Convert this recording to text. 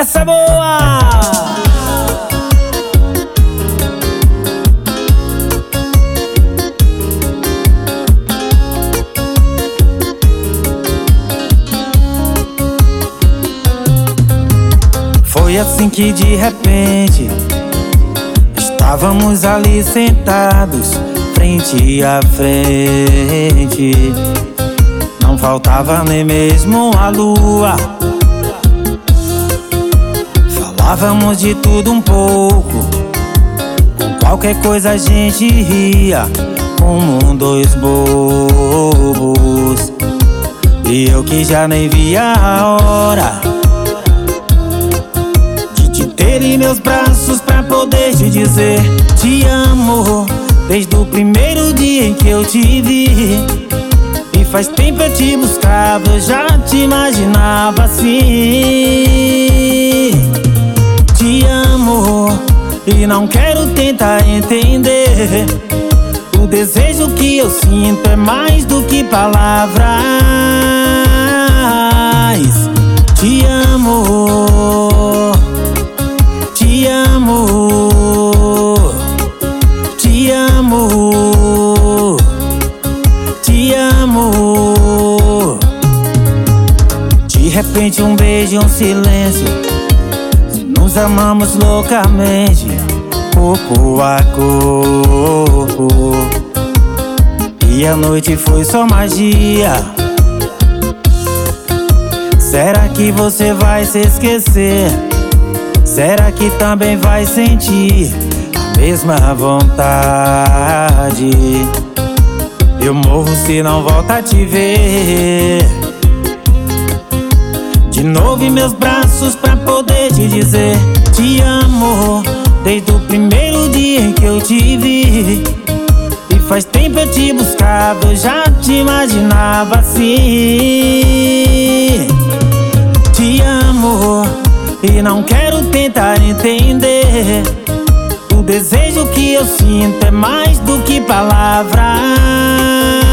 Essa é boa! Foi assim que de repente estávamos ali sentados, frente a frente. Não faltava nem mesmo a lua. Falávamos de tudo um pouco, com qualquer coisa a gente ria, como dois bobos. E eu que já nem via a hora de te ter em meus braços pra poder te dizer te amo, desde o primeiro dia em que eu te vi. E faz tempo eu te buscava, eu já te imaginava assim. Te amo e não quero tentar entender. O desejo que eu sinto é mais do que palavras. Te amo, te amo, te amo, te amo. De repente um beijo, um silêncio, nos amamos loucamente, corpo a corpo. E a noite foi só magia. Será que você vai se esquecer? Será que também vai sentir a mesma vontade? Eu morro se não volta a te ver de novo em meus braços pra poder te dizer te amo, desde o primeiro dia em que eu te vi. E faz tempo eu te buscava, eu já te imaginava assim. Te amo e não quero tentar entender. O desejo que eu sinto é mais do que palavras.